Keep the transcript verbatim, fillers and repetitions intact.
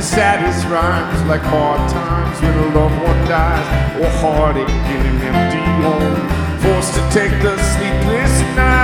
the saddest rhymes, like hard times when a loved one dies, or heartache in an empty home, forced to take the sleepless night.